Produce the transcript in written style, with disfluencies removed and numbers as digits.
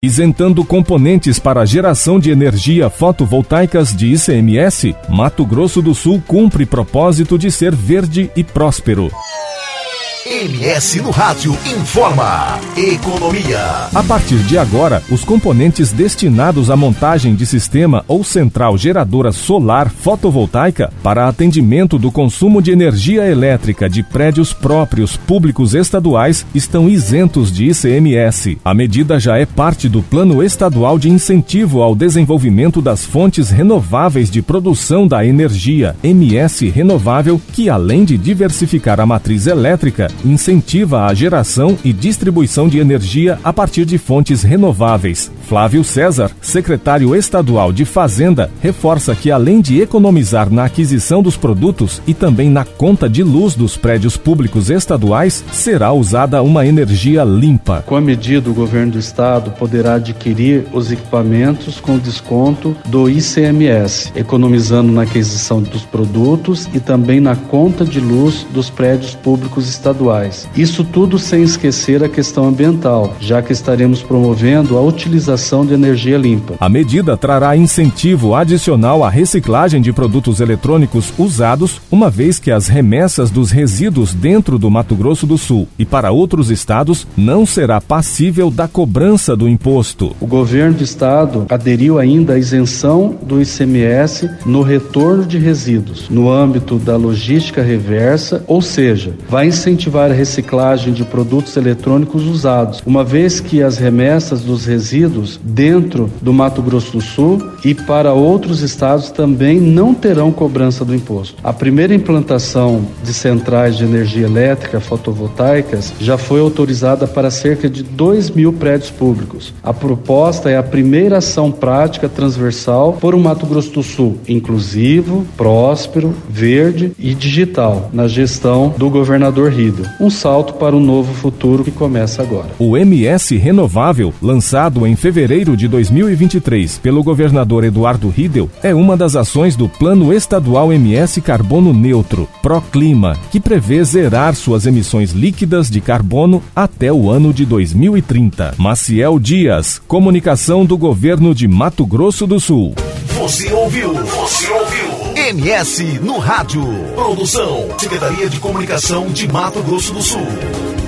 isentando componentes para geração de energia fotovoltaicas de ICMS, Mato Grosso do Sul cumpre propósito de ser verde e próspero. MS no Rádio informa Economia. A partir de agora, os componentes destinados à montagem de sistema ou central geradora solar fotovoltaica para atendimento do consumo de energia elétrica de prédios próprios públicos estaduais estão isentos de ICMS. A medida já é parte do Plano Estadual de Incentivo ao Desenvolvimento das Fontes Renováveis de Produção da Energia, MS Renovável, que além de diversificar a matriz elétrica, incentiva a geração e distribuição de energia a partir de fontes renováveis. Flávio César, secretário estadual de Fazenda, reforça que além de economizar na aquisição dos produtos e também na conta de luz dos prédios públicos estaduais, será usada uma energia limpa. Com a medida, o governo do estado poderá adquirir os equipamentos com desconto do ICMS, economizando na aquisição dos produtos e também na conta de luz dos prédios públicos estaduais. Isso tudo sem esquecer a questão ambiental, já que estaremos promovendo a utilização de energia limpa. A medida trará incentivo adicional à reciclagem de produtos eletrônicos usados, uma vez que as remessas dos resíduos dentro do Mato Grosso do Sul e para outros estados não será passível da cobrança do imposto. O governo do estado aderiu ainda à isenção do ICMS no retorno de resíduos, no âmbito da logística reversa, ou seja, vai incentivar a reciclagem de produtos eletrônicos usados, uma vez que as remessas dos resíduos dentro do Mato Grosso do Sul e para outros estados também não terão cobrança do imposto. A primeira implantação de centrais de energia elétrica fotovoltaicas já foi autorizada para cerca de 2.000 prédios públicos. A proposta é a primeira ação prática transversal por um Mato Grosso do Sul inclusivo, próspero, verde e digital na gestão do governador Riedel. Um salto para um novo futuro que começa agora. O MS Renovável, lançado em fevereiro de 2023 pelo governador Eduardo Riedel, é uma das ações do Plano Estadual MS Carbono Neutro, Proclima, que prevê zerar suas emissões líquidas de carbono até o ano de 2030. Maciel Dias, comunicação do governo de Mato Grosso do Sul. Você ouviu? MS no Rádio. Produção, Secretaria de Comunicação de Mato Grosso do Sul.